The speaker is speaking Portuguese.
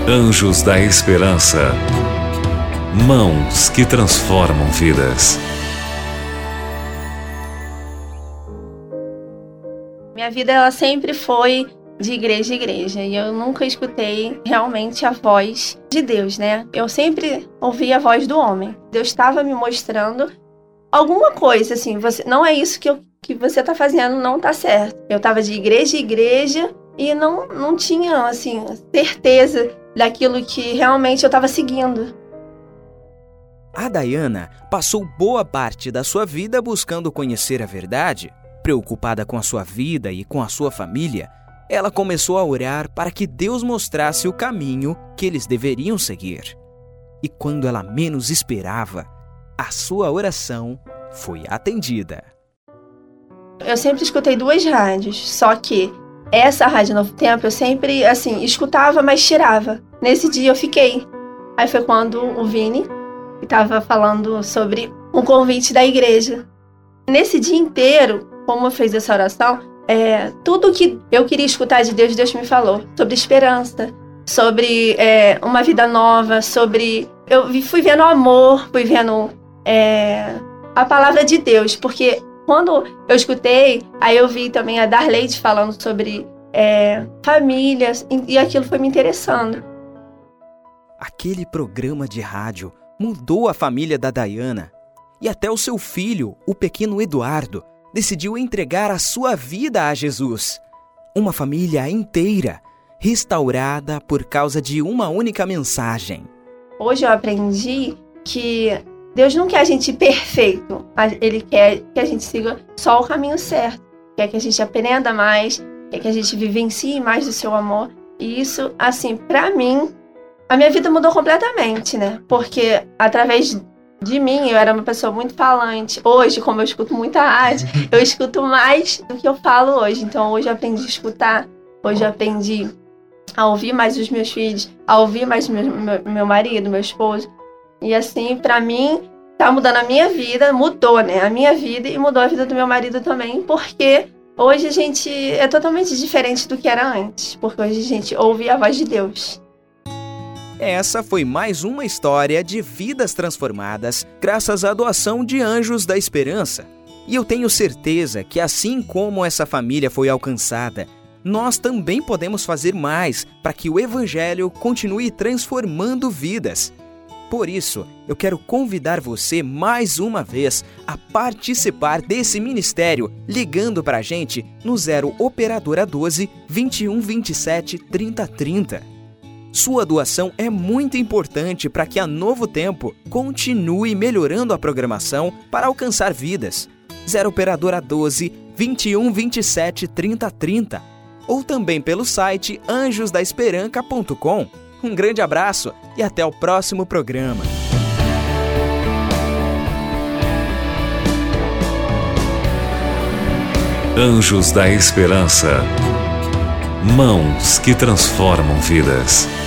Anjos da Esperança. Mãos que transformam vidas. Minha vida ela sempre foi de igreja em igreja e eu nunca escutei realmente a voz de Deus, né? Eu sempre ouvi a voz do homem. Deus estava me mostrando alguma coisa, assim, não é isso que você está fazendo, não está certo. Eu estava de igreja em igreja e não tinha, assim, certeza daquilo que realmente eu estava seguindo. A Dayana passou boa parte da sua vida buscando conhecer a verdade. Preocupada com a sua vida e com a sua família, ela começou a orar para que Deus mostrasse o caminho que eles deveriam seguir. E quando ela menos esperava, a sua oração foi atendida. Eu sempre escutei 2 rádios, só que essa Rádio Novo Tempo eu sempre, assim, escutava, mas tirava. Nesse dia eu fiquei. Aí foi quando o Vini estava falando sobre um convite da igreja. Nesse dia inteiro, como eu fiz essa oração, tudo que eu queria escutar de Deus, Deus me falou. Sobre esperança, sobre uma vida nova, sobre... Eu fui vendo o amor, fui vendo a palavra de Deus, porque quando eu escutei, aí eu vi também a Darleide falando sobre famílias, e aquilo foi me interessando. Aquele programa de rádio mudou a família da Dayana. E até o seu filho, o pequeno Eduardo, decidiu entregar a sua vida a Jesus. Uma família inteira, restaurada por causa de uma única mensagem. Hoje eu aprendi que Deus não quer a gente perfeito. Ele quer que a gente siga só o caminho certo. Quer que a gente aprenda mais, quer que a gente vivencie mais do seu amor. E isso, assim, pra mim, a minha vida mudou completamente, né? Porque através de mim, eu era uma pessoa muito falante. Hoje, como eu escuto muita rádio, eu escuto mais do que eu falo hoje. Então, hoje eu aprendi a escutar. Hoje eu aprendi a ouvir mais os meus filhos, a ouvir mais meu marido, meu esposo. E assim, pra mim, tá mudando a minha vida, mudou, né? A minha vida e mudou a vida do meu marido também, porque hoje a gente é totalmente diferente do que era antes. Porque hoje a gente ouve a voz de Deus. Essa foi mais uma história de vidas transformadas graças à doação de Anjos da Esperança. E eu tenho certeza que assim como essa família foi alcançada, nós também podemos fazer mais para que o Evangelho continue transformando vidas. Por isso, eu quero convidar você mais uma vez a participar desse ministério, ligando para a gente no 0 Operadora 12 21 27 30 30. Sua doação é muito importante para que a Novo Tempo continue melhorando a programação para alcançar vidas. 0 Operadora 12 21 27 30 30 ou também pelo site anjosdaesperanca.com. Um grande abraço e até o próximo programa. Anjos da Esperança. Mãos que transformam vidas.